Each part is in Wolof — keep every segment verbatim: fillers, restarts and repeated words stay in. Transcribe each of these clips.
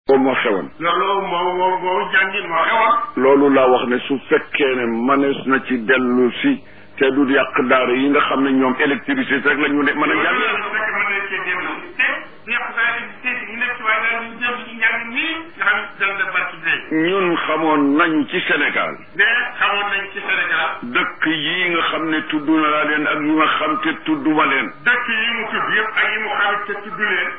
boobu moo xewoon. loolu moo moo moo jàngin moo xewoon. loolu laa wax ne su fekkee ne mënees na ci dellu si te du yàq daara yi nga xam ne ñoom électricité rek la ñu ne mën a jàng. loolu su fekkee mën nañ cee dellu te du yàq daara électricité yi nekk ci waaye daal ñu jëm ci njàng nii nga xam ne dal na barki day. ñun xamoon nañu ci Sénégal. mais xamoon nañ ci Sénégal. dëkk yi nga xam ne tudd naa leen ak yu ma xam te tudduma leen. dëkk yi mu tudd yëpp ak yi mu xam te tudd leen.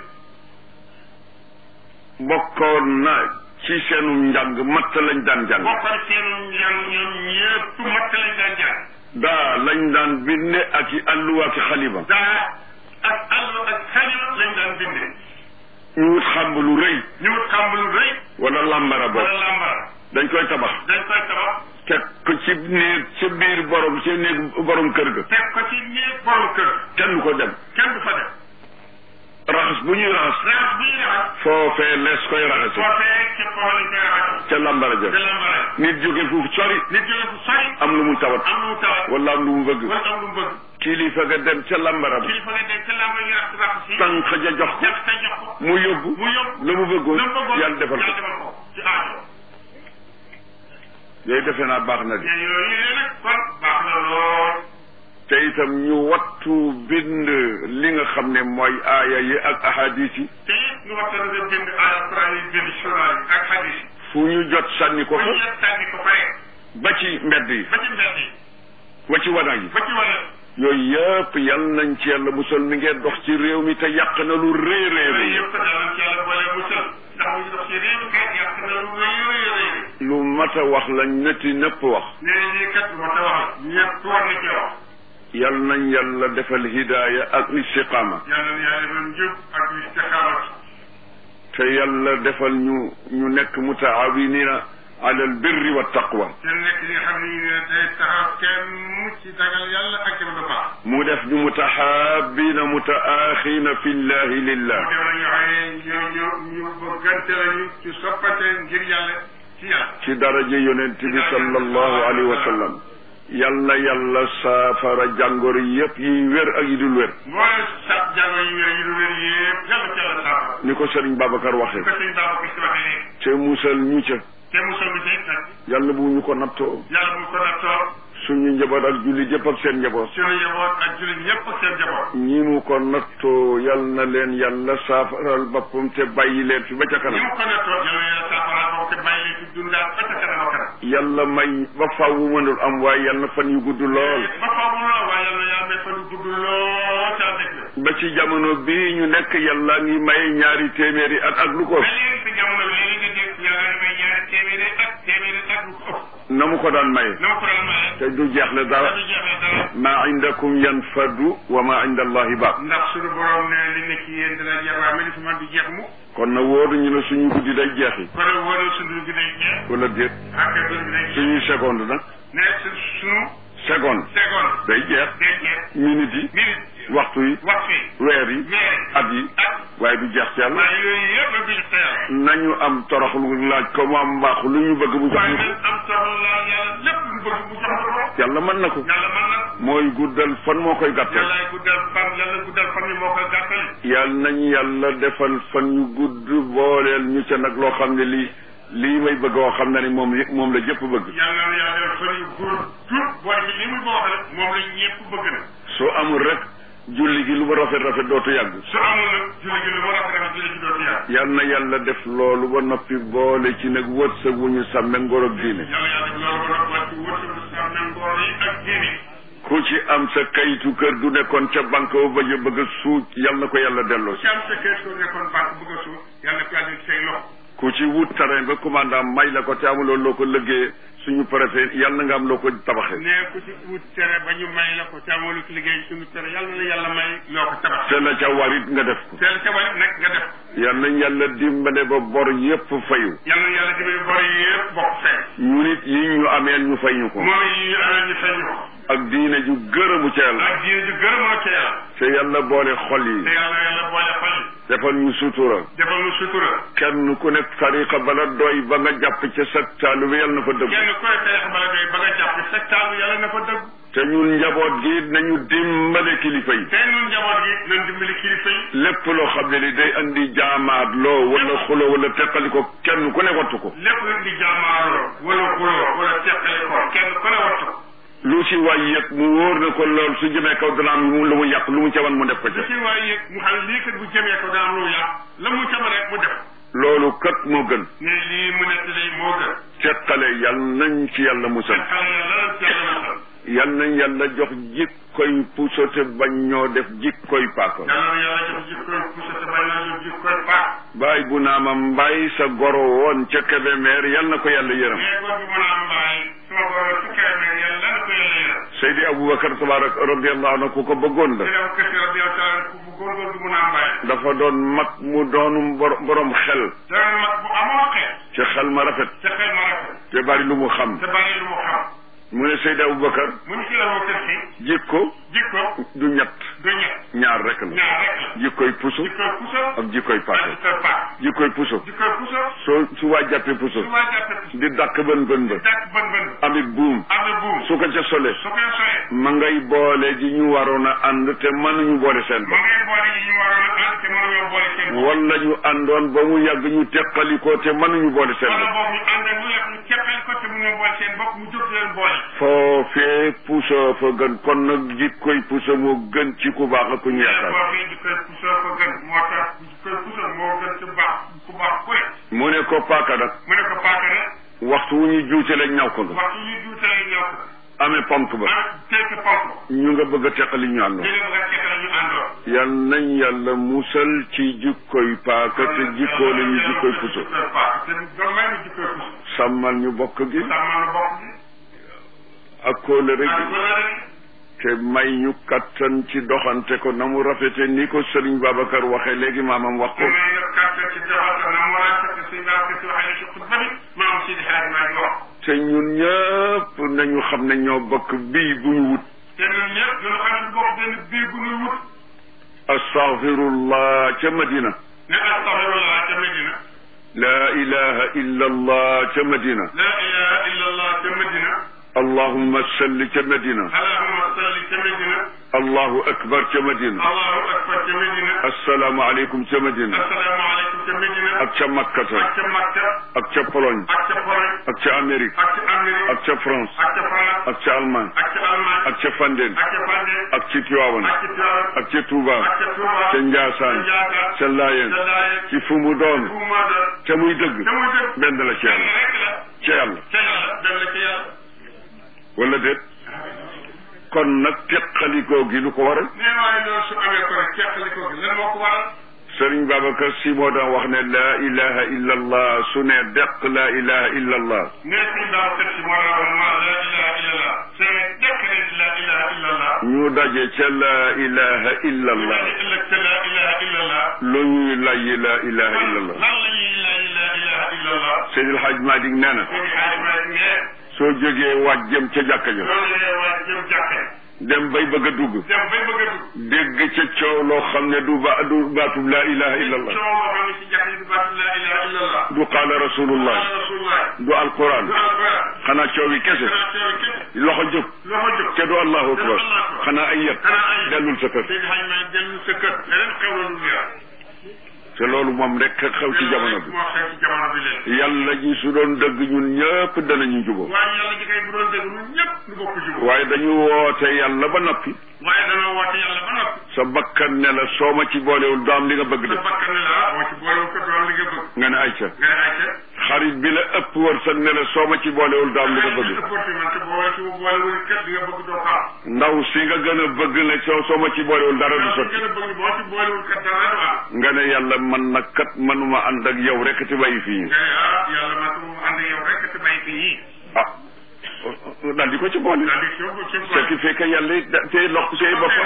bokkoon na ci seenum njàng matt lañ daan jàng. bokkoon seenum njàng ñoom ñëpp matt lañ daan jàng. daa lañ daan binde ak i alluwa ak i xalima. daa ak allu ak xalima lañ daan binde. ñu wut xamb lu rëy. ñu wut xamb lu rëy. wala lambara boobu. wala lambara. dañ koy tabax. dañ koy tabax. teg ko ci néeg ci biir borom ci néeg borom kër ga. teg ko ci néeg borom kër. kenn du ko dem. kenn du fa dem. raxas bu ñuy raxas. raxas bu ñuy raxas. foofee lees koy raxas. foofee ci foofu lañ koy raxas. ca lambara ja. ca lambara. nit jóge foofu sori. nit jóge fu sori. am lu mu tawat. am lu mu tawat. wala am lu mu bëgg. wala am lu mu bëgg. kilifa ga dem ca lambara ba. kilifa nga dem ca lambara ñu raxas raxas yi. tànk ja jox ko. tànk ja jox ko. mu yóbbu. mu yóbbu. la mu bëggoon. la mu bëggoon yàlla defal ko. yàlla defal ko ci aajo. yooyu defe naa baax na de. mais yooyu nag kon baax na lool. te itam ñu wattu bind li nga xam ne mooy aaya yi ak ahadis yi. te it ñu waxtaan ak bind alquran yi bind sura yi ak hadis yi. fu ñu jot sànni ko fu fa. ñu jot sànni ko fa rek. ba ci mbedd yi. ba ci mbedd yi. ba ci wanag yi. ba ci wanag. yooyu yëpp yal nañ ci yàlla musal mi ngeen dox ci réew mi te yàq na lu rëy rëy yooyu rëy. yëpp daal nañ ci yàlla boole musal. ndax mu ngi dox ci réew mi kat yàq na lu rëy rëy rëy. lu mat a wax lañ netti nëpp wax. nee nañ lii kat lu mat a wax la. ñëpp war na cee wax. yal nañ yàlla defal hidaaya ak istiqaama. yàlla na yàlla defal njub ak istixaama. te yàlla defal ñu ñu nekk mutaawinina ala al birri wa taqwa. te nekk li nga xam ne ñu ne day taxaw kenn ci dagal yàlla ak ci lu baax. mu def ñu mutahaabina mutaaxina fi llahi lillah. mu def la ñu xam ne ñu ñu ñu bëggante lañu ci soppante ngir yàlla ci yàlla. ci daraja yonent bi sallallahu alayhi wa sallam. yal na yàlla saafara jàngoro yëpp yi wér ak yi dul wér. mooy sax jàngoro yi wér yi dul wér yëpp yàlla ci yàlla saafara. ni ko Serigne Babacar waxee. ko Serigne Babacar si waxee léegi. te musal ñu ca. te musal bi tey nag. yàlla bu ñu ko nattoo. yàlla bu ko nattoo. suñu njaboot ak jullit yëpp ak seen njaboot. suñu njaboot ak jullit ñëpp ak seen njaboot. ñi mu ko nattoo yal na leen yàlla saafaral boppam te bàyyi leen fi ba ca kanam. ñi mu ko nattoo yàlla yàlla saafaral boppam te bàyyi leen fi dundaat ba ca kanam ak kanam. yàlla may ba faaw mu mënul am waaye yal na fan yu gudd lool. ba faaw mu lool waaye yàlla yàlla may fan yu gudd lool ca dëkk la. ba ci jamono bii ñu nekk yàlla ngi may ñaari téeméeri at ak lu ko. ba léegi si jamono léegi nga dégg yàlla nga may ñaari téeméeri ak téeméeri ak lu ko ëpp. na mu ko daan maye. na mu ko daan maye. te du jeexle dara. te du jeexle dara. maa indakum yanfadu wa maa inda allahi baaq. ndax suñu borom ne li nekk yéen dina jeex waaye mel ni man du jeex mu. kon na wóoru ñu ne suñu guddi day jeexi. kon nag wóoru suñu guddi day jeex. wala déet. ak guddi bi day jeex. suñuy seconde nag. ne suñu. seconde. seconde. day jeex. day jeex. minute yi. minute. waxtu yi. waxtu yi. weer yi. weer yi. at yi. at. waaye du jeex ci yàlla. waaye yooyu yëpp du jeex ci yàlla. nañu am toroxlu laaj ko mu am mbaax lu ñu bëgg mu jox waaye ñu ko. nañ am toroxlu laaj yàlla lépp lu bëgg mu jox ko. yàlla mën na ko. yàlla mën na. mooy guddal fan moo koy gàttal. yàlla guddal fan yàlla guddal fan yi moo koy gàttal. yàlla nañu yàlla defal fan yu gudd booleel ñu ca nag loo xam ne lii lii may bëgg woo xam na ni moom moom la jëpp bëgg. yàlla na yàlla defal fan yu gudd tuut boole ci li muy boo xam ne moom la ñëpp bëgg na. soo amul rek julli gi lu ma rafet rafet dootu yàgg. su amul nag julli gi lu ma rafet rafet julli gi dootu yàgg. yal na yàlla def loolu ba noppi boole ci nag wërsëg wu ñu sàmme ngor ak diine. yàlla yàlla def loolu ba noppi wërsëg wu sàmme ngor yi ak diine. ku ci am sa kayitu kër du nekkoon ca banque ba bëgg bëgg a suuj yal na ko yàlla delloo si. ku ci am sa kër soo nekkoon banque bëgg a suuj yàlla na ko yàlla ci say loxo. ku ci wut terrain ba commandant may la ko te amuloo loo ko liggéeyee suñu préfet yal na nga am loo ko tabaxee. ne ku ci wut tere ba ñu may la ko te amuloo ci liggéey suñu tere yàlla na yàlla may loo ko tabaxee. te la ca warit nga def ko. te la ca warit nag nga def ko. yal nañ yàlla dimbale ba bor yépp fayu. yàlla na yàlla dimbale bor yépp bokk fay. ñu nit yi ñu ameel ñu fay ñu ko. moom yi ñu ameel ñu fay ñu ko. ak diine ju gërëmu ca yàlla. ak diine ju gërëmoo ca yàlla. te yàlla boole xol yi. te yàlla yàlla boole xol yi. defal ñu sutura. defal ñu sutura. kenn ku nekk tariqa bala doy ba nga jàpp ca sa taalu bi yàlla na fa dëgg. kenn ku nekk tariqa bala doy ba nga jàpp sa taalu yàlla na fa dëgg. te ñun njaboot gi nañu dimbale kilifa yi. te ñun njaboot gi nañ dimbale kilifa yi. lépp loo xam ne ni day andi jaamaat loo wala xulo wala teqali ko kenn ku ne wattu ko. lépp lu di jaamaaroo wala xulo wala teqali ko kenn ku ne wattu ko. lu ci waay yëg mu wóor na ko lool su jëmee kaw dana am lu mu yàq lu mu ca wan mu def ko ca. lu ci waay yëg mu xam lii kat bu jëmee kaw dana am lu mu yàq la mu ca mën rek mu def. loolu kat moo gën. ne lii mu nekk day moo gën. teqale yal nañ ci yàlla musal. teqale yàlla ci yàlla musal. yal nañ yàlla jox jikkoy puso te bañ ñoo def jikkoy paaka. yàlla na yàlla jox jikkoy puso te bañ ñoo def jikkoy paaka. baay bu naa ma mbaay sa goro woon ca Kébémer yal na ko yàlla yërëm. mais góor bu mën a am mbaay sama goro ci Kébémer yàlla na ko yàlla yërëm. Seydi Aboubacar tabarak radiyallahu anhu ku ko bëggoon la. Seydi Aboubacar radiyallahu anhu ku bëggoon góor bu mën a am mbaay. dafa doon mag mu doonum borom xel. doon mag bu amoo xel. ca xel ma rafet. ca xel ma rafet. te bari lu mu xam. te bari lu mu xam. mu ne Seydi Aboubacar. mu ne Seydi Aboubacar si. jikko. jikko. du ñett. du ñett. ñaar rek la. ñaar rek la. jikkoy puso. jikkoy puso. ak jikkoy paaka. ak jikkoy paaka. jikkoy puso. jikkoy puso. soo su waa jàppee puso. su waa jàppee puso. di dàkk bën bën ba. di dàkk bën bën. amit buum. amit buum. su ko ca sole. su ko solee. ma ngay boole ji ñu waroon a ànd te mënuñu boole seen ma bopp. ngay boole ji ñu waroon a ànd te mënuñoo boole seen bopp. wala ñu àndoon ba mu yàgg ñu teqalikoo te mënuñu boole seen wala bopp. boog ñu ànd mu yàgg ñu teqal ko te mënuñoo boole seen bopp mu jóg leen boole. foofee puso fa gën kon nag jikkoy puso moo gën ci ku baax ak ku ñu yaakaar. foofee jikkoy puso fa gën moo tax jikkoy puso moo gën ci baax ku baax ku ne. mu ne ko paaka nag. mu ne ko paaka nag. waxtu wu ñu juutale ñaw ko nga. waxtu ñu juutalee ñëw ko. amee ponk ba. ah tekki ponk. ñu nga bëgg a teqali ñu àndoon. ñu ne bëgg a teqal ñu àndoon. yal nañ yàlla musal ci jikkoy paaka te jikkoo la ñu jikkoy puso. jikkoy paaka te doon may ñu jikkoy puso. sàmmal ñu bokk gi. sàmmal ñu bokk gi. ak kóolëre ak gi. kóolëre gi. te may ñu kattan ci doxante ko na mu rafete ni ko Serigne Babacar waxee léegi maamam wax ko. te may ñu kattan ci doxante na mu rafete si nga ko ci waxee ci xutba bi maam si di xaar maa ngi wax. te ñun ñëpp nañu xam ne ñoo bokk bii bu ñu wut. te ñun ñëpp ñu xam ne bokk benn bii bu ñu wut. astaghfirullah ca Madina. ne astaghfirullah ca Madina. la ilaha illa allah ca Madina. la ilaha illa allah ca Madina. allahumma salli ca Madina. allahumma salli ca Madina. allahu akbar ca Madina. allahu akbar ca Madina. assalaamu aleykum ca Madina. assalaamu aleykum ca Madina. ak ca Makkata. ak ca Makka. ak ca Pologne. ak ca Pologne. ak ca Amérique. ak ca Amérique. ak ca France. ak ca France. ak ca Allemagne. ak ca Allemagne. ak ca Fandène. ak ca Fandène. ak ci Tiwaawan. ak ca Tiwaawan. ak ca Touba. ak ca Touba. ca Njaasaan. ca Njaasaan. ca Laayeen. ca Laayeen. ci fu mu doon. fu mu doon. te muy dëgg. te muy dëgg. benn la ci benn yàlla. rek la. ca yàlla. ca yàlla benn la ca yàlla. wala déet. kon nag teqalikoo gi lu ko waral. nee waaye loolu su amee ko rek teqalikoo gi lan moo ko waral. Sëriñ Babacar Si moo daan wax ne laa ilaha illa allah su ne deq laa ilaha illa allah. nee Sëriñ Babacar Si moo daan wax ma laa ilaha illa allah. su ne deq ne laa ilaha illa allah. ñu daje ca laa ilaha illa allah. ñu daje ëllëg ca laa ilaha illa allah. lu ñuy layyi laa ilaha illa allah. lan la ñuy layyi laa ilaha illa allah. Seydil Hadj Malick nee na. Seydi Hadji Malick nee. soo jógee waaj jëm ca jàkka ja. loolu lay waaj jëm jàkka. dem bay bëgg a dugg. dem bay bëgg a dugg. dégg ca coow loo xam ne du ba du baatub laa ilaha illa allah. coow loo xam ne ci jàkka ji du baatub laa ilaha illa allah. du qaala rasulullah. qaala rasulullah. du alquran. du alquran. xanaa coow yi kese. xanaa coow yi kese. loxo jóg. loxo jóg. te du allahu akbar. te du allahu akbar. xanaa ay yet. xanaa ay yet. dellul sa kër. Seydi Hadji Malick dellu sa kër. leneen xew la lu leer. te loolu moom rek xew ci jamono bi. moo xew ci jamono bi léegi. yàlla ji su doon dëgg ñun ñëpp danañu jubóo. waaye yàlla ji kay bu doon dëgg ñun ñëpp ñu bokk jubóo. waaye dañu woote yàlla ba noppi. waaye dañoo woote yàlla ba noppi. sa bakkan ne la soo ma ci boolewul doo am li nga bëgg de. sa bakkan ne la moo ci boolewul ko doo am li nga bëgg. nga ne ayca. nga ne ayca. xarit bi la ëpp wërsëg ne la soo ma ci boolewul doo am li nga bëgg. ndaw si nga gën a bëgg ne soo soo ma ci boolewul dara du sotti. nga ne yàlla man nag kat manuma ànd ak yow rek te bàyyi fii. ah daal di ko ci boole. ce qui fait que yàlla it da tey lox tey boppam.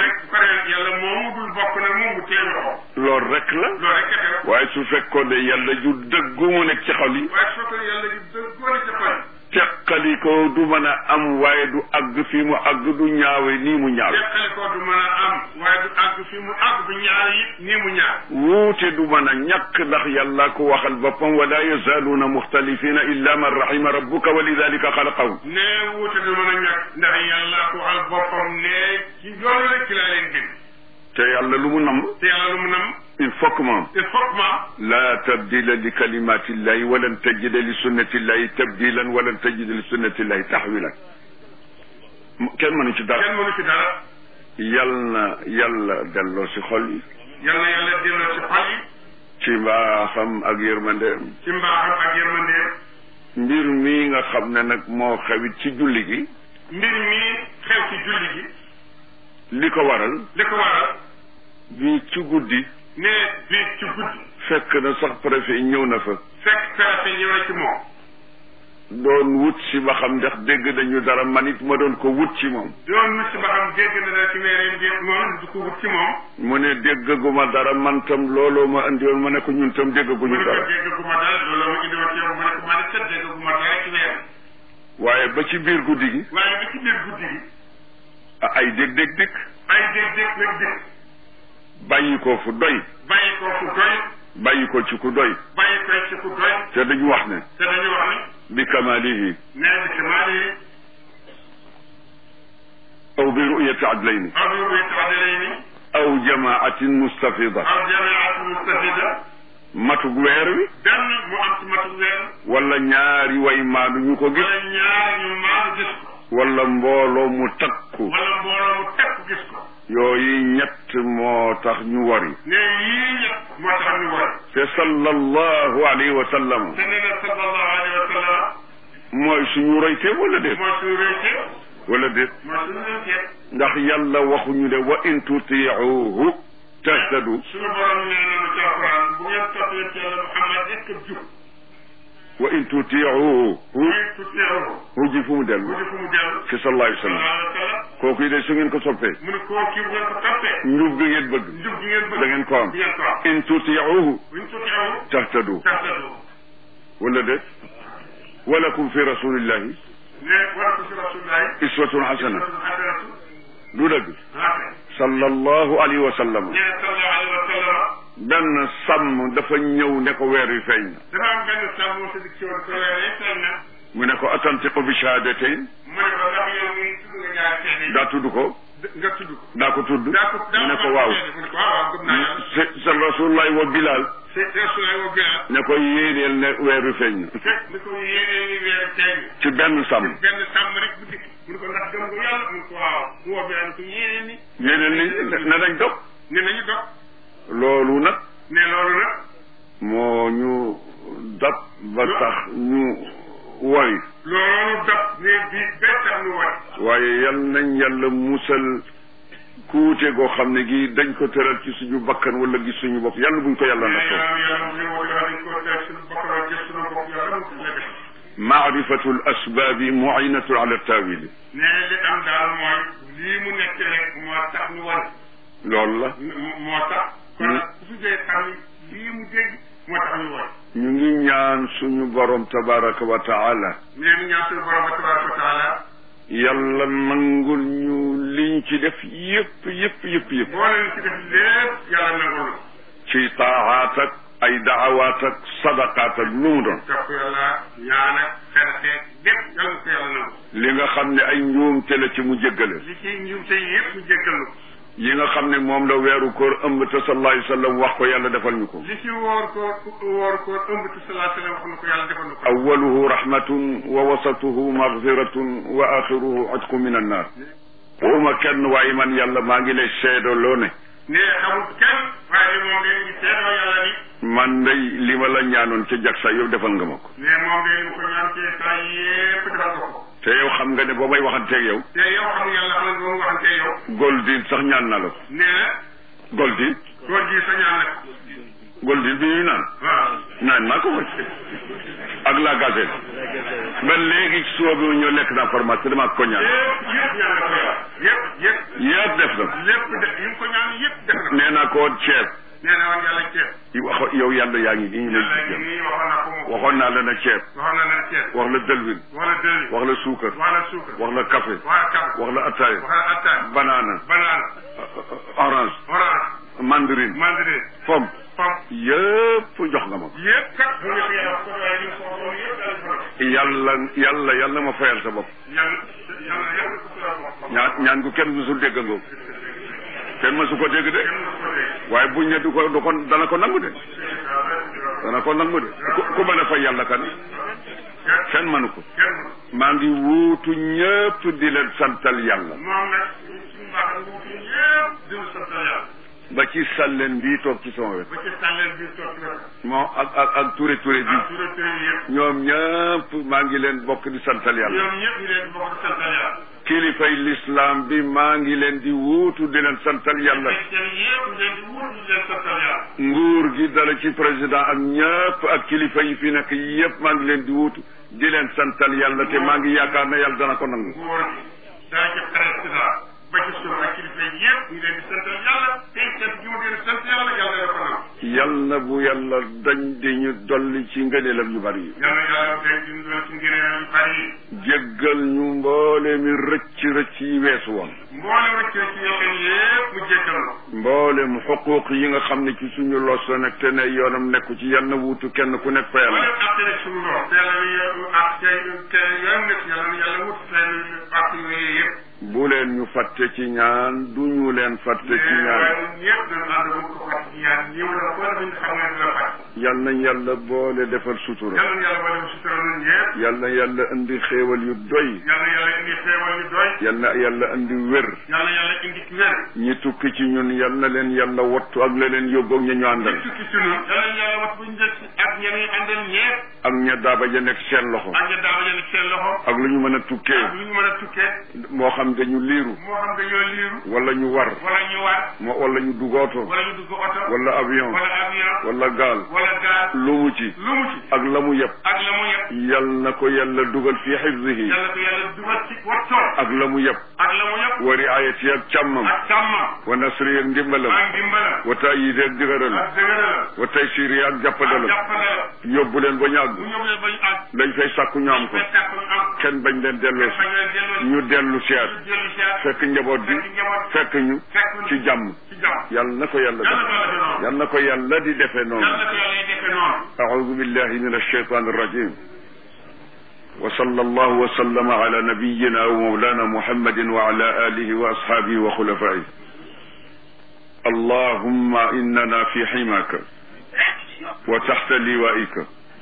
loolu rek la. waaye su fekkoon ne yàlla ju dëggu mu nekk ci xol yi. teqalikoo du mën a am waaye du àgg fi mu àgg du ñaawe nii mu ñaawe teqalikoo du mën a am waaye du àgg fi mu àgg du ñaawe it nii mu ñaawe wuute du mën a ñàkk ndax yàlla ko waxal boppam wala yazaaluuna muxtalifina illa man rahima rabbuka wa lidalika xalaqahum ne wuute du mën a ñàkk ndax yàlla ko waxal boppam ne ci loolu rek ci laa leen bind te yàlla lu mu namm te yàlla lu mu namm il faut que moom il faut que moom la tabdila li kalimatillahi walan tajida li sunnatillahi tabdilan walan tajida li sunnatillahi tahwilan kenn mënu ci dara kenn mënu ci dara yal na yàlla delloo si xol yi yal na yàlla delloo si xol yi ci mbaaxam ak yërmandeem ci mbaaxam ak yërmandeem mbir mii nga xam ne nag moo xewit ci julli gi mbir mii xew ci julli gi li ko waral li ko waral bii ci guddi ne bii ci guddi fekk na sax préfet ñëw na fa fekk préfet ñëw na ci moom doon wut si ba xam ndax dégg nañu dara man it ma doon ko wut ci moom doon wut si ba xam dégg na dara ci meereen bi moom du ko wut ci moom mu ne déggaguma dara man tam looloo ma andi woon ma ne ko ñun tam déggaguñu dara mu ne ko déggaguma dara looloo ma indi woon ci yow ma ne ko man it déggaguma dara ci weer waaye ba ci biir guddi gi waaye ba ci biir guddi gi ay dégg-dégg dikk ay dégg-dégg nag dikk bàyyi ko fu doy bàyyi ko fu doy bàyyi ko ci ku doy bàyyi ko ci ku doy te dañu wax ne te dañu wax ne bi kamalihi ne bi kamalihi aw bi ru'yati adlayni aw bi ru'yati adlayni aw jamaatin mustafida aw jamaatin mustafida matug weer wi benn mu am ci matug weer wala ñaari way maanu ñu ko gis wala ñaari ñu maanu gis ko wala mbooloo mu takku wala mbooloo mu takku gis ko yooyu ñett moo tax ñu wari ne yii ñett moo tax ñu wari te sallallahu alayhi wa sallam te nee na sallallahu alayhi wa sallam mooy suñu roytee wala déet mooy suñu roytee wala déet mooy suñu roytee ndax yàlla waxuñu ne wa in tutiuhu tahtadu suñu borom nee na ci alquran bu ngeen toppee ci yàlla Muhammad est-ce que jub wa in tutiuhu wa in tutiuhu hu ji fu mu dellu hu ji fu mu dellu ci sallallahu alayhi wa sallam kooku yi de su ngeen ko soppee mu ne koo kii bu ngeen ko toppee njub gi ngeen bëgg njub gi ngeen bëgg da ngeen ko am di ngeen ko am in tutiuhu wa in tutiuhu tahtadu tahtadu wala déet walakum fi rasulillahi ne walakum fi rasulillahi iswatun hasana du dëgg sallallahu alayhi wa sallam ne sallallahu alayhi wa sallam benn sàmm dafa ñëw ne ko weer wi feeñ na dafa am benn sàmm moo si ci woon ko weer yi feeñ na mu ne ko atantiqu bi shahadatayn mu ne ko ndax yow mi tudd nga ñaari seede yi daa tudd ko nga tudd ko daa ko tudd daa ko mu ne ko waaw mu ne ko waaw waaw gëm naa yàlla sa rasulullahi wa bilal c'est rasulullahi wa bilal ne ko yéeneel ne weer wi feeñ na fekk ni ko yéenee ni weer feeñ ci benn sàmm benn sàmm rek bu dikk mu ne ko ndax gëm nga yàlla mu ne ko waaw mu woo bilal ko yéenee ni yéeneel ni ne nañ dog ne nañu dog loolu nag ne loolu nag moo ñu dab ba tax ñu woy loolu dab ne bi ba tax ñu woy waaye yal nañ yàlla musal kuute goo xam ne gi dañ ko tëral ci suñu bakkan wala gis suñu bopp yàlla buñ ko yàlla nattoo maarifatu l asbaabi muinatu ala tawili ne li am daal mooy lii mu nekk rek moo tax ñu war loolu la moo tax kon su dee xam lii mu dégg moo tax ñu war ñu ngi ñaan suñu borom tabaraka wa taala nee ñu ñaan suñu borom tabaraka wa taala yàlla nangul ñu liñ ci def yëpp yëpp yëpp yëpp boo leen ci def lépp yàlla nangul ci taaxaat ak ay daawaat ak sadaqaat ak lu mu doon topp yàlla ñaan ak xerxeet lépp yàlla ko yàlla nangu li nga xam ne ay njuumte la ci mu jéggale li ci njuumte yëpp mu jéggal ko yi nga xam ne moom la weeru koor ëmb te sallallahu alayhi wa sallam wax ko yàlla defal ñu ko li ci woor koor woor koor ëmb te sallallahu alayhi wa sallam wax na ko yàlla defal ñu ko awwaluhu rahmatun wa wasatuhu maghfiratun wa axiruhu atqu min annar waxuma kenn waaye man yàlla maa ngi lay seedaloo ne ne xamul kenn waaye moom de ñu seedoo yàlla ni man day li ma la ñaanoon ca jag sa yow defal nga ma ko ne moom de ñu ko ñaan ci saa yépp defal nga ko te yow xam nga ne ba may waxanteeg yow te yow xam nga yàlla xam nga boobu waxanteeg yow Goldin sax ñaan na la ko nee na Goldin Goldin sa ñaan na ko Goldin bi ñuy naan waaw naan naa ko wacc ak la gazette ba léegi suba bi ñoo lekk naa formation dama ko ñaan yëpp yëpp ñaan na ko yow yëpp yëpp yëpp def na lépp def yi mu ko ñaan yëpp def na nee naa ko woon ceeb nee na woon yàlla ceeb wax yow yàlla yaa ngi nii yàlla ngi nii waxoon na ko moom waxoon naa la na ceeb waxoon naa la ceeb wax la dëlwin wax la dëlwin wax la suukar wax la suukar wax la café wax la café wax la attaaya wax la attaaya banaana banaana orange orange mandarine mandarine pomme pomme yëpp jox nga ma yëpp kat bu ñu yàlla ko waaye ñu soxla yëpp daal ko yàlla yàlla yàlla ma fayal sa bopp yàlla yàlla yàlla ko sa bopp ñaan ñaan gu kenn musul dégg ngoo kenn mësu ko dégg de waaye buñ ne du ko du ko dana ko nangu de dana ko nangu de ku mën a fay yàlla kan kenn mënu ko maa ngi wuutu ñëpp di leen santal yàlla moom nag suñu baax wuutu ñëpp di leen santal yàlla ba ci sàlleen bii toog ci sama wet ba ci sàlleen bii toog ci wet moo ak ak ak ture ture bi ture ture yëpp ñoom ñëpp maa ngi leen bokk di santal yàlla ñoom ñëpp ñu leen bokk di santal yàlla kilifay l'islam bi maa ngi leen di wuutu di leen santal yàlla nguur gi dala ci président ak ñëpp ak kilifa yi fi nekk yëpp maa ngi leen di wuutu di leen santal yàlla te maa ngi yaakaar ne yàlla dana ko nangu nguur gi dala ci président ba ci suuf ak kilifa yi yëpp ñu leen di santal yàlla te sant gi mu leen sant yàlla yàlla dana ko nangu yal na bu yàlla dañ di ñu dolli ci ngëneelam yu bari yi yàlla yàlla dañ di ñu dolli ci ngëneelam yu bari yi jéggal ñu mboole mi rëcc rëcc yi weesu woon mboolem rëcc rëcc yoo xam yëpp mu jéggal la mboolem xuquuq yi nga xam ne ci suñu los la nekk te ne yoonam nekku ci yal na wuutu kenn ku nekk fa yàlla mboolem àq nekk suñu los te yàlla àq te yoon nekk yàlla yàlla wutu seen àq yooyu yëpp bu leen ñu fàtte ci ñaan du ñu leen fàtte ci ñaan yal nañ yàlla boole defal sutura yal na yàlla indi xéewal yu doy yal na yàlla indi wér ñi tukki ci ñun yal na leen yàlla wattu ak la leen yóbbu ak ña ñu àndal ak ña daaba ja nekk seen loxo ak lu ñu mën a tukkee moo xam dañu liiru moo xam dañoo liiru wala ñu war wala ñu war moo wala ñu dugg oto wala ñu dugg oto wala avion wala avion wala gaal wala gaal lu mu ci lu mu ci ak la mu yëpp ak la mu yëpp yal na ko yàlla dugal fi xifzihi yàlla ko yàlla dugal ci wattoon ak la mu yëpp ak la mu yëpp wa riayati ak càmmam ak càmmam wa nasri ak ndimbalam ak ndimbalam wa taayidi ak dëgëral ak dëgëral wa taysiri ak jàppandalam yóbbu leen ba ñu àgg lañ fay sàkku ñu am ko kenn bañ leen delloo si ñu dellu siyaat fekk njaboot bi fekk ñu ci jàmm yàlla na ko yàlla def yàlla na ko yàlla di defee noonu أعوذ بالله من الشيطان الرجيم وصلى الله وسلم على نبينا ومولانا محمد وعلى آله وأصحابه وخلفائه اللهم إننا في حماك وتحت لوائك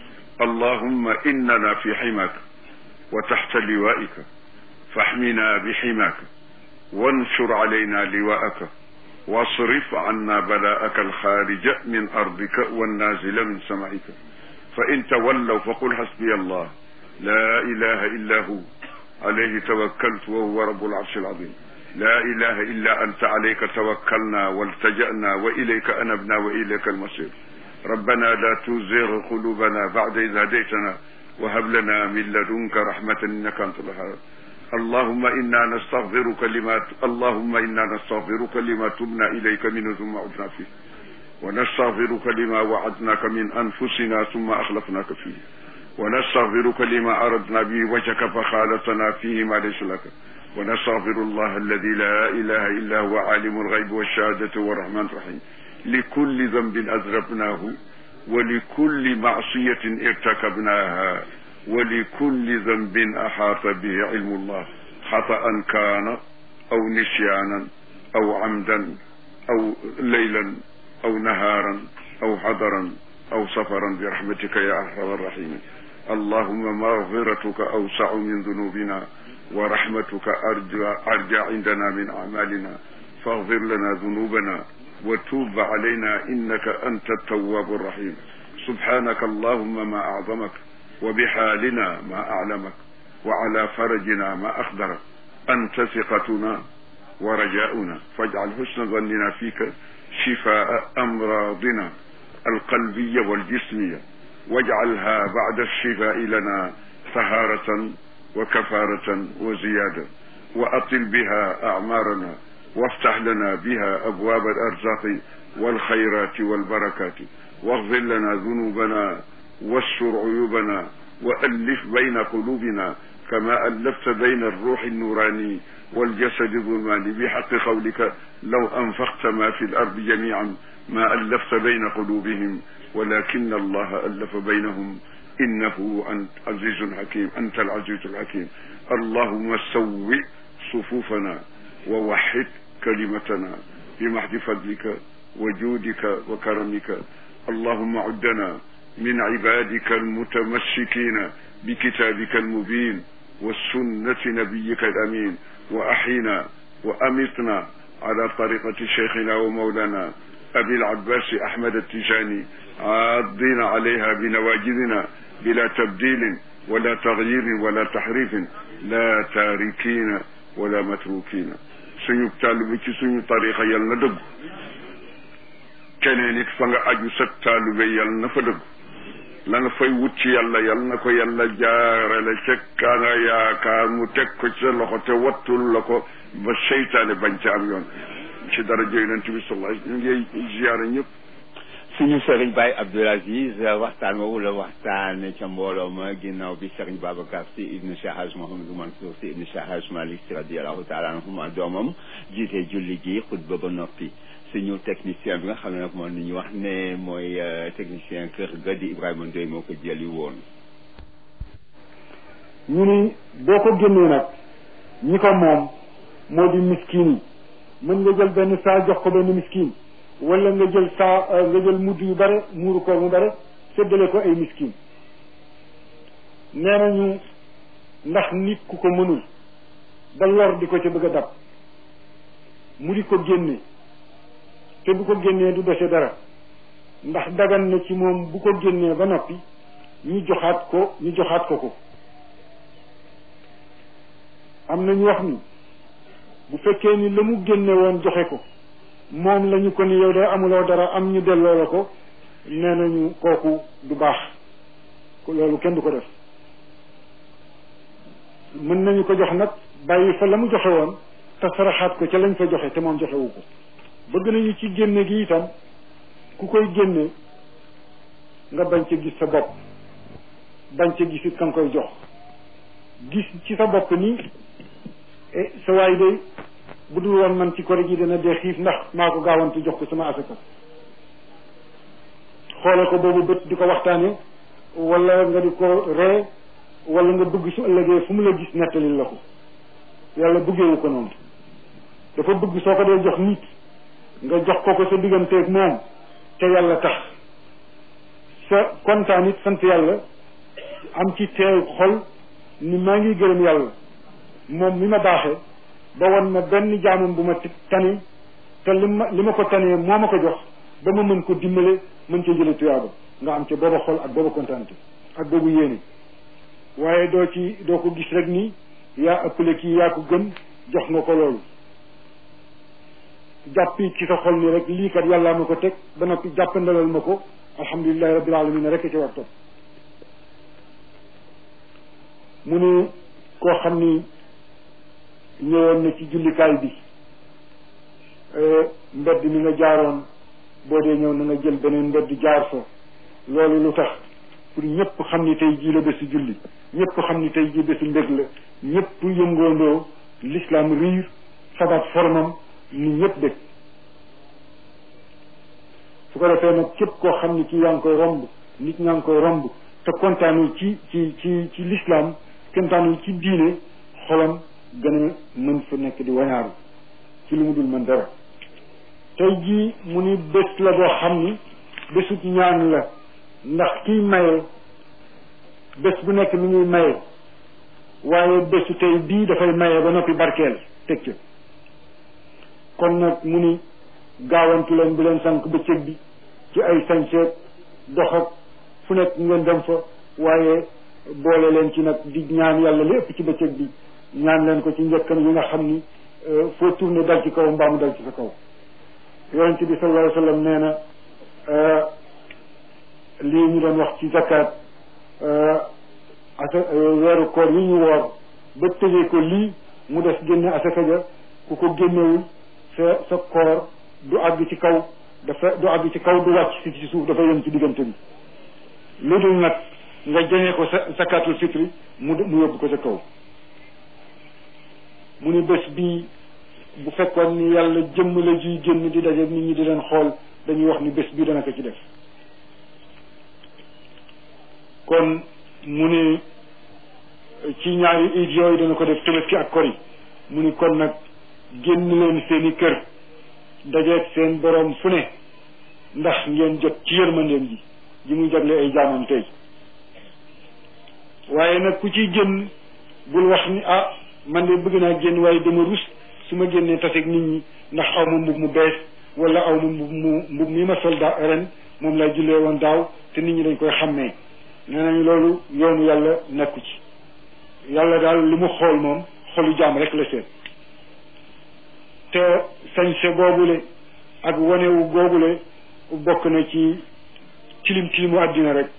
اللهم إننا في حماك وتحت لوائك فاحمنا بحماك وانشر علينا لواءك واصرف عنا بلاءك الخارج من أرضك والنازل من سمائك فإن تولوا فقل حسبي الله لا إله إلا هو عليه توكلت وهو رب العرش العظيم لا إله إلا أنت عليك توكلنا والتجأنا وإليك أنبنا وإليك المصير ربنا لا تزغ قلوبنا بعد إذ هديتنا وهب لنا من لدنك رحمة إنك أنت الوهاب اللهم إنا نستغفرك لما اللهم إنا نستغفرك لما تبنا إليك منه ثم عدنا فيه ونستغفرك لما وعدناك من أنفسنا ثم أخلفناك فيه ونستغفرك لما أردنا به وجهك فخالطنا فيه ما ليس لك ونستغفر الله الذي لا إله إلا هو عالم الغيب والشهادة والرحمن الرحيم لكل ذنب أذنبناه ولكل معصية ارتكبناها ولكل ذنب أحاط به علم الله خطأ كان أو نسيانا أو عمدا أو ليلا أو نهارا أو حضرا أو سفرا برحمتك يا أرحم الراحمين اللهم مغفرتك أوسع من ذنوبنا ورحمتك أرجى, أرجى عندنا من أعمالنا فاغفر لنا ذنوبنا وتوب علينا إنك أنت التواب الرحيم سبحانك اللهم ما أعظمك وبحالنا ما أعلمك وعلى فرجنا ما أخبرك أنت ثقتنا ورجاؤنا فاجعل حسن ظننا فيك شفاء أمراضنا القلبية والجسمية واجعلها بعد الشفاء لنا طهارة وكفارة وزيادة وأطل بها أعمارنا وافتح لنا بها أبواب الأرزاق والخيرات والبركات واغفر لنا ذنوبنا واستر عيوبنا وألف بين قلوبنا كما ألفت بين الروح النوراني والجسد الظلماني بحق قولك لو أنفقت ما في الأرض جميعا ما ألفت بين قلوبهم ولكن الله ألف بينهم إنه أنت عزيز حكيم أنت العزيز الحكيم. اللهم سوّ صفوفنا ووحد كلمتنا بمحض فضلك وجودك وكرمك. اللهم عدنا من عبادك المتمسكين بكتابك المبين والسنة نبيك الأمين وأحينا وأمتنا على طريقة شيخنا ومولانا أبي العباس أحمد التجاني عاضين عليها بنواجذنا بلا تبديل ولا تغيير ولا تحريف لا تاركين ولا متروكين. suñu taalibe ci suñu tarixa yal na dëgg keneen it fa nga aju sa taalibe yal na fa dëgg la nga fay wut ci yàlla yal na ko yàlla jaarale ca ka nga yaakaar mu teg ko ci sa loxo te wattul la ko ba seytaane bañ ca am yoon ci dara yonent bi sallallahu alayhi wasallam ñu ngi ziyaara ñëpp. suñu sëriñ Baye Abdoul Aziz waxtaan woowu la waxtaane ca mbooloo ma ginnaaw bi sëriñ Babacar Sy ibnu Cheikh Hadj Mouhamadou Mansour Sy ibnu Cheikh Hadj Malick Sy radiyallahu taala anhuma doomam jiite julli gi xutba ba noppi. suñu technicien bi nga xam ne nag moom ni ñu wax ne mooy technicien kër ga di Ibrahima Ndoye moo ko jëli woon. ñu ni boo ko génnee nag ñi ko moom moo di miskin yi mën nga jël benn saa jox ko benn miskin wala nga jël saa nga jël mudd yu bare muuru ko mu bare séddale ko ay miskin. nee nañu ndax nit ku ko mënul ba lor di ko ca bëgg a dab mu di ko génne te bu ko génnee du dese dara ndax dagan na ci moom bu ko génnee ba noppi ñu joxaat ko ñu joxaat ko ko. am na ñu wax ni bu fekkee ni la mu génne woon joxe ko moom lañu ko ni yow de amuloo dara am ñu delloo la ko nee nañu kooku du baax loolu kenn du ko def. mën nañu ko jox nag bàyyi fa la mu joxe woon te saraxaat ko ca lañ fa joxe te moom joxewu ko. bëgg nañu ci génne gi itam ku koy génne nga bañ ca gis sa bopp bañ ca gis it ka nga koy jox gis ci sa bopp ni e sa waay day bu dul woon man ci kore gi dana dee xiif ndax maa ko gaawantu jox ko sama asaka xoole ko boobu bët di ko waxtaane wala nga di ko ree wala nga bëgg su ëllëgee fu mu la gis nettalil la ko. yàlla bëggeewu ko noonu dafa bëgg soo ko dee jox nit nga jox ko ko sa digganteeg moom te yàlla tax sa kontaan it sant yàlla am ci teew xol ni maa ngi gërëm yàlla moom mi ma baaxee ba won ma benn jaamam bu ma tane te li ma li ma ko tanee moo ma ko jox ba ma mën ko dimbale mën ca jële tuyaaba nga am ca booba xol ak booba kontaante ak boobu yéene. waaye doo ci doo ko gis rek ni yaa ëppale kii yaa ko gën jox nga ko loolu jàppi ci sa xol ni rek lii kat yàllaa ma ko teg ba noppi jàppandalal ma ko alhamdulilahi rabbil alamin rek ci war topp. mu ne koo xam ni ñëwoon na ci jullikaay bi mbedd mi nga jaaroon boo dee ñëw na nga jël beneen mbedd jaar fa loolu lu tax pour ñëpp xam ni tey jii la bésu julli ñëpp xam ni tey jii bésu mbég la ñëpp yëngoondoo l'islam riir sabat formam ni ñëpp dégg. su ko defee nag képp koo xam ni kii yaa ngi koy romb nit ñaa ngi koy romb te kontaanul ci ci ci ci l'islam kontaanul ci diine xolam gën a mën fa nekk di wañaaru ci lu mu dul mën dara. tey jii mu ni bés la boo xam ni bésut ñaan la ndax kiy maye bés bu nekk mi ngi maye waaye bésu tey bii dafay maye ba noppi barkeel teg ca. kon nag mu ni gaawantu leen bu leen sànq bëccëg bi ci ay sañseet dox ak fu nekk ngeen dem fa waaye boole leen ci nag di ñaan yàlla li ëpp ci bëccëg bi ñaan leen ko ci njëkkam yi nga xam ni foo tourné dal ci kaw mbaamu dal ci sa kaw. yonent bi sallallahu alayhi wa sallam nee na lii ñu doon wax ci zakat asa weeru koor yi ñu woor ba tëjee ko lii mu des génne asaka ja ku ko génnewul sa sa koor du àgg ci kaw dafa du àgg ci kaw du wàcc si ci suuf dafa yem ci diggante bi. lu dul nag nga jañee ko sa zakatul fitri mu mu yóbbu ko sa kaw mu ni bés bii bu fekkoon ni yàlla jëmm la juy génn di daje nit ñi di leen xool dañuy wax ni bés bii dana ko ci def kon mu ni ci ñaari iid yooyu dana ko def Tabaski ak Kori mu ni kon nag génn leen seeni kër dajeeg seen boroom fu ne ndax ngeen jot ci yërmandeem ji ji muy jagle ay jaamam tey waaye nag ku ciy génn bul wax ni ah man de bëgg naa génn waaye dama rus su ma génnee taseeg nit ñi ndax aw ma mbub mu bees wala aw ma mbub mu mbub mi ma sol daa ren moom lay jullee woon daaw te nit ñi dañ koy xàmmee nee nañu loolu yoonu yàlla nekku ci yàlla daal li mu xool moom xolu jaam rek la seet te sañse boobule ak wanewu googule bokk na ci tilim tilimu àddina rek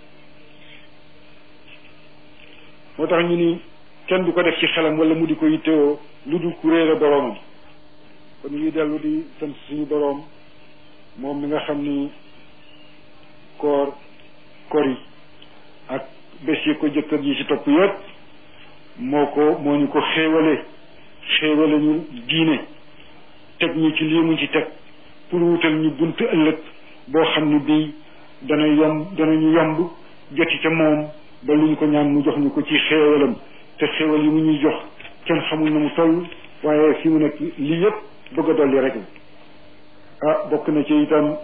moo tax ñu ni kenn du ko def ci xelam wala mu di ko yittewoo lu dul ku réere boroomam kon ñuy dellu di sant suñu boroom moom mi nga xam ni koor kori ak bés yi ko jëkkër yi ci topp yëpp moo ko moo ñu ko xéewale xéewale ñu diine teg ñu ci lii mu ci teg pour wutal ñu bunt ëllëg boo xam ni bii dana yomb danañu yomb joti ca moom ba lu ñu ko ñaan mu jox ñu ko ci xéewalam te xéewal yi mu ñuy jox kenn xamul na mu toll waaye fi mu nekk lii yëpp bëgg a dolli rek ah bokk na ci itam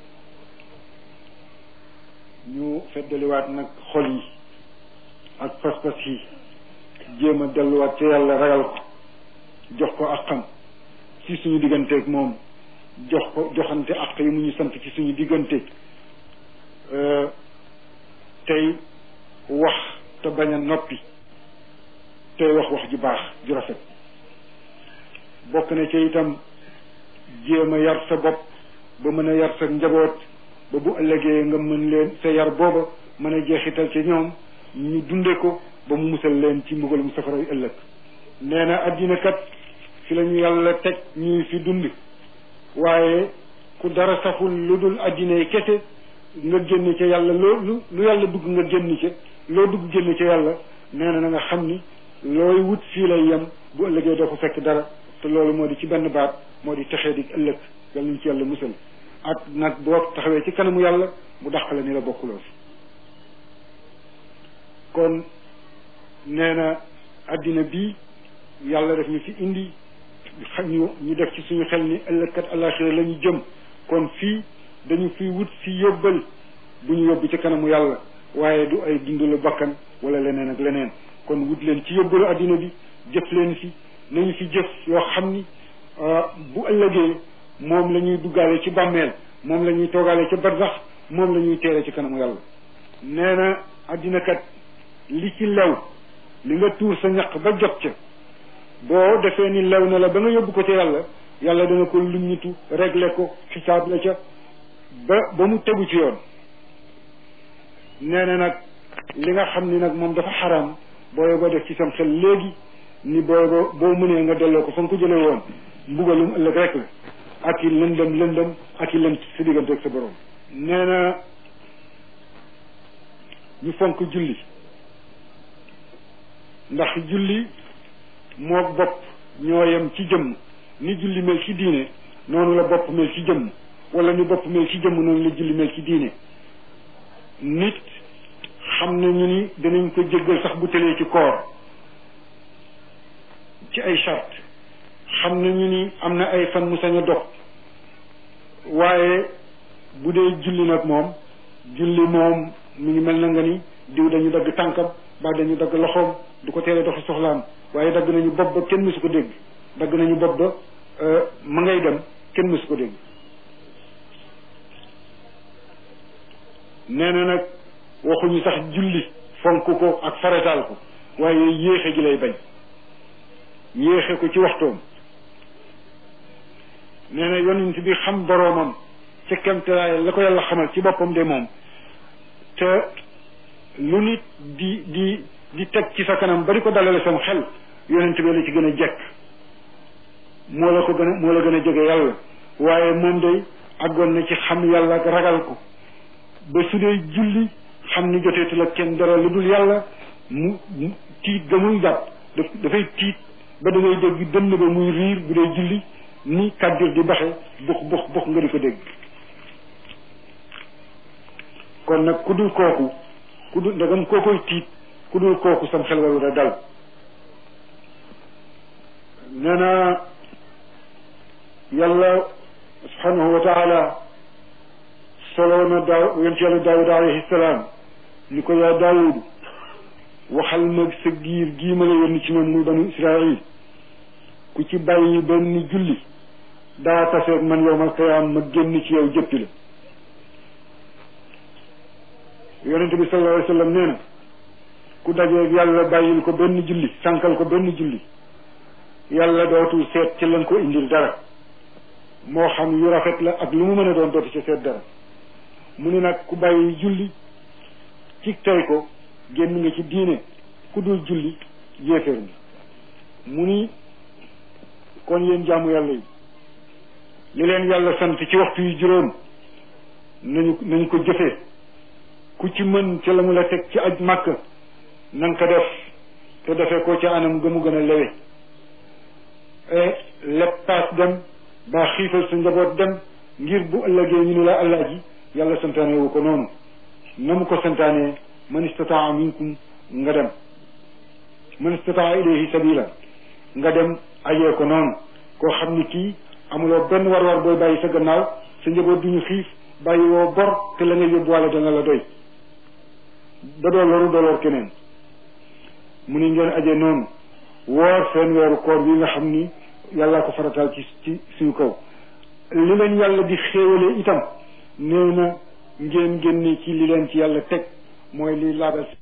ñu feddaliwaat nag xol yi ak pas-pas yi jéem a delluwaat ca yàlla ragal ko jox ko àqam ci suñu digganteeg moom jox ko joxante àq yi mu ñu sant ci suñu diggante tey wax te bañ a noppi tey wax wax ju baax ju rafet bokk na ci itam jéem a yar sa bopp ba mën a yar sa njaboot ba bu ëllëgee nga mën leen sa yar booba mën a jeexital ci ñoom ñu dunde ko ba mu musal leen ci mbugalum safara yu ëllëg nee na addina kat fi la ñu yàlla teg ñuy fi dund waaye ku dara saful lu dul addina yi kese nga génn ca yàlla loo lu lu yàlla dugg nga génn ca loo dugg génn ca yàlla nee na na nga xam ni looy wut fii lay yem bu ëllëgee doo ko fekk dara te loolu moo di ci benn baat moo di texee di ëllëg yàlla ñu ci yàlla musal ak nag boo taxawee ci kanamu yàlla mu dàqale ni la bokkuloo fi kon nee na addina bii yàlla def ñu fi indi xam ñu ñu def ci suñu xel ni ëllëgkat àllaaxira la ñu jëm kon fii dañu fi wut si yóbbal bu ñu yóbbu ci kanamu yàlla waaye du ay dundalu bakkan wala leneen ak leneen kon wut leen ci yóbbalu addina bi jëf leen fi nañu fi jëf yoo xam ni bu ëllëgee moom la ñuy duggaale ci bàmmeel moom la ñuy toogaale ci barzax moom la ñuy teere ci kanamu yàlla nee na addina kat li ci lew li nga tuur sa ñaq ba jot ca boo defee ni lew na la ba nga yóbbu ko ca yàlla yàlla dana ko luññitu réglé ko xisaab la ca ba ba mu tegu ci yoon nee na nag li nga xam ni nag moom dafa xaraam booy boo def ci sam xel léegi ni booy boo boo mënee nga delloo ko fa nga ko jëlee woon mbugalum ëllëg rek la ak i lëndëm lëndëm ak i lënt sa diggante ak sa borom nee na ñu fonk julli ndax julli moo bopp ñoo yem ci jëmm ni julli mel ci diine noonu la bopp mel ci jëmm wala ni bopp mel ci jëmm noonu la julli mel ci diine nit xam nañu ni danañ ko jéggal sax bu tëlee ci koor ci ay charte xam nañu ni am na ay fan mu sañ a dox waaye bu dee julli nag moom julli moom mu ngi mel na nga ni diw dañu dagg tànkam ba dañu dagg loxoom du ko teelee doxi soxlaam waaye dagg nañu bopp ba kenn mësu ko dégg dagg nañu bopp ba ma ngay dem kenn mësu ko dégg nee na nag waxuñu sax julli fonk ko ak farataal ko waaye yéexe gi lay bañ yéexe ko ci waxtoom nee na yonent bi xam boroomam ca kemtalaay la ko yàlla xamal ci boppam de moom te lu nit di di di teg ci sa kanam bari ko dalale sam xel yonent bi la ci gën a jekk moo la ko gën a moo la gën a jege yàlla waaye moom day àggoon na ci xam yàlla ak ragal ko ba su dee julli xam ni joteetu la kenn dara lu dul yàlla mu tiit ga muy jàpp daf dafay tiit ba da ngay dégg dënn ba muy riir bu dee julli ni kàddir di baxe bux bux bux nga di ko dégg. kon nag ku dul kooku ku dul ndegam koo koy tiit ku dul kooku sam xel waru da dal. nee na yàlla subhanahu wa taala soloo na daaw yonent yàlla daawud alayhi salaam ni ko yaa daawud waxal ma sa giir gii ma la yónni ci ñoom muy banu israil ku ci bàyyi benn julli daa taseeg man yowmal qiyaam ma génn ci yow jëppi la. yonent bi sallallahu alayhi wa sallam nee na ku dajeeg yàlla bàyyil ko benn julli sànkal ko benn julli yàlla dootul seet ci lañ ko indil dara moo xam yu rafet la ak lu mu mën a doon dootu ci seet dara mu ni nag ku bàyyi julli ci tey ko génn nga ci diine ku dul julli yéeféer nga. mu ni kon yéen jaamu yàlla yi li leen yàlla sant ci waxtu yu juróom nañu nañ ko jëfee ku ci mën ca la mu la teg ci aj màkk na nga ko def te defee ko ca anam gëmu gën a lewe lépp paas dem ba xiifal sa njaboot dem ngir bu ëllëgee ñu ni la allah ji yàlla santaane wu ko noonu na mu ko santaanee man istataa minkum nga dem man istataa ilayhi sabila nga dem ajee ko noonu koo xam ni kii amuloo benn war-war booy bàyyi sa gannaaw sa njaboot duñu xiif bàyyi woo bor te la nga yóbbuwaale dana la doy ba doo loru doo lor keneen. mu ni ngeen ajee noonu woor seen weeru koor bi nga xam ni yàllaa ko farataal ci ci suñu kaw li leen yàlla di xéewale itam nee na ngeen génne ci li leen ci yàlla teg mooy li laabal